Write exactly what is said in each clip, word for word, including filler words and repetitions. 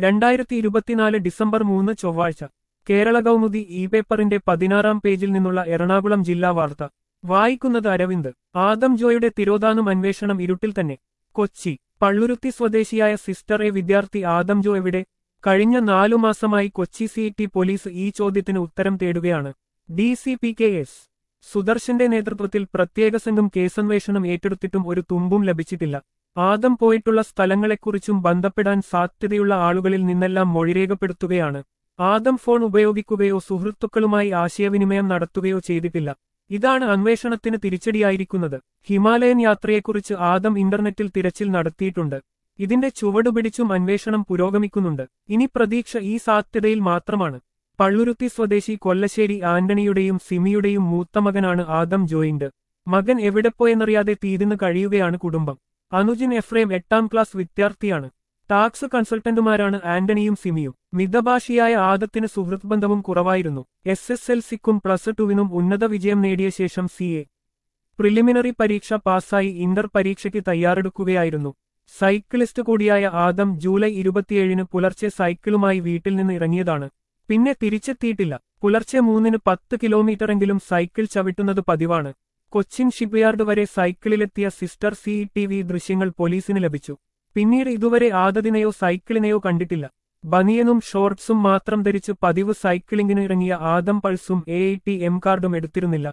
രണ്ടായിരത്തി ഇരുപത്തിനാല് ഡിസംബർ മൂന്ന് ചൊവ്വാഴ്ച കേരള കൗമുദി ഇ പേപ്പറിന്റെ പതിനാറാം പേജിൽ നിന്നുള്ള എറണാകുളം ജില്ലാ വാർത്ത വായിക്കുന്നത് അരവിന്ദ്. ആദം ജോയുടെ തിരോധാനം അന്വേഷണം ഇരുട്ടിൽ തന്നെ. കൊച്ചി. പള്ളുരുത്തി സ്വദേശിയായ സിസ്റ്റർ എ വിദ്യാർത്ഥി ആദം ജോ എവിടെ? കഴിഞ്ഞ നാലു മാസമായി കൊച്ചി സി ടി പോലീസ് ഈ ചോദ്യത്തിന് ഉത്തരം തേടുകയാണ്. D C P K S സുദർശന്റെ നേതൃത്വത്തിൽ പ്രത്യേക സംഘം കേസന്വേഷണം ഏറ്റെടുത്തിട്ടും ഒരു തുമ്പും ലഭിച്ചിട്ടില്ല. ആദം പോയിട്ടുള്ള സ്ഥലങ്ങളെക്കുറിച്ചും ബന്ധപ്പെടാൻ സാധ്യതയുള്ള ആളുകളിൽ നിന്നെല്ലാം മൊഴിരേഖപ്പെടുത്തുകയാണ്. ആദം ഫോൺ ഉപയോഗിക്കുകയോ സുഹൃത്തുക്കളുമായി ആശയവിനിമയം നടത്തുകയോ ചെയ്തിട്ടില്ല. ഇതാണ് അന്വേഷണത്തിന് തിരിച്ചടിയായിരിക്കുന്നത്. ഹിമാലയൻ യാത്രയെക്കുറിച്ച് ആദം ഇന്റർനെറ്റിൽ തിരച്ചിൽ നടത്തിയിട്ടുണ്ട്. ഇതിന്റെ ചുവടുപിടിച്ചും അന്വേഷണം പുരോഗമിക്കുന്നുണ്ട്. ഇനി പ്രതീക്ഷ ഈ സാധ്യതയിൽ മാത്രമാണ്. പള്ളുരുത്തി സ്വദേശി കൊല്ലശ്ശേരി ആന്റണിയുടെയും സിമിയുടെയും മൂത്തമകനാണ് ആദം ജോയിന്റ്. മകൻ എവിടെപ്പോയെന്നറിയാതെ തീരുന്ന് കഴിയുകയാണ് കുടുംബം. അനുജിൻ എഫ്രേം എട്ടാം ക്ലാസ് വിദ്യാർത്ഥിയാണ്. ടാക്സ് കൺസൾട്ടന്റുമാരാണ് ആന്റണിയും സിമിയും. മിതഭാഷിയായ ആദത്തിന് സുഹൃത്ത് ബന്ധവും കുറവായിരുന്നു. എസ് എസ് എൽ സിക്കും പ്ലസ് ടുവിനും ഉന്നത വിജയം നേടിയ ശേഷം സി എ പ്രിലിമിനറി പരീക്ഷ പാസ്സായി ഇന്റർ പരീക്ഷയ്ക്ക് തയ്യാറെടുക്കുകയായിരുന്നു. സൈക്കിളിസ്റ്റ് കൂടിയായ ആദം ജൂലൈ ഇരുപത്തിയേഴിന് പുലർച്ചെ സൈക്കിളുമായി വീട്ടിൽ നിന്ന് ഇറങ്ങിയതാണ്. പിന്നെ തിരിച്ചെത്തിയിട്ടില്ല. പുലർച്ചെ മൂന്നിന് പത്ത് കിലോമീറ്ററെങ്കിലും സൈക്കിൾ ചവിട്ടുന്നത് പതിവാണ്. കൊച്ചിൻ ഷിപ്പ്യാർഡ് വരെ സൈക്കിളിലെത്തിയ സിസ്റ്റർ സി ടി വി ദൃശ്യങ്ങൾ പോലീസിന് ലഭിച്ചു. പിന്നീട് ഇതുവരെ ആദത്തിനെയോ സൈക്കിളിനെയോ കണ്ടിട്ടില്ല. ബനിയനും ഷോർട്സും മാത്രം ധരിച്ച് പതിവ് സൈക്ലിംഗിന് ഇറങ്ങിയ ആദം പൾസും എ ഐ ടി എം കാർഡും എടുത്തിരുന്നില്ല.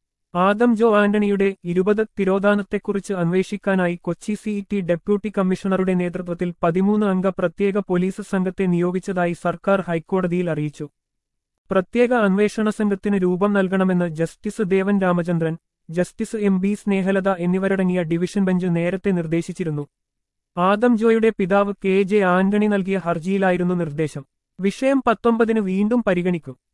ആദം ജോ ആന്റണിയുടെ ഇരുപത് തിരോധാനത്തെക്കുറിച്ച് അന്വേഷിക്കാനായി കൊച്ചി സി ടി ഡെപ്യൂട്ടി കമ്മീഷണറുടെ നേതൃത്വത്തിൽ പതിമൂന്ന് അംഗ പ്രത്യേക പോലീസ് സംഘത്തെ നിയോഗിച്ചതായി സർക്കാർ ഹൈക്കോടതിയിൽ അറിയിച്ചു. പ്രത്യേക അന്വേഷണ സംഘത്തിന് രൂപം നൽകണമെന്ന് justice Devan Ramachandran, justice M B Snehalatha എന്നിവരടങ്ങിയ ഡിവിഷൻ ബെഞ്ച് നേരത്തെ നിർദ്ദേശിച്ചിരുന്നു. ആദം ജോയുടെ പിതാവ് കെ ജെ ആന്റണി നൽകിയ ഹർജിയിലായിരുന്നു നിർദ്ദേശം. വിഷയം പത്തൊമ്പതിന് വീണ്ടും പരിഗണിക്കും.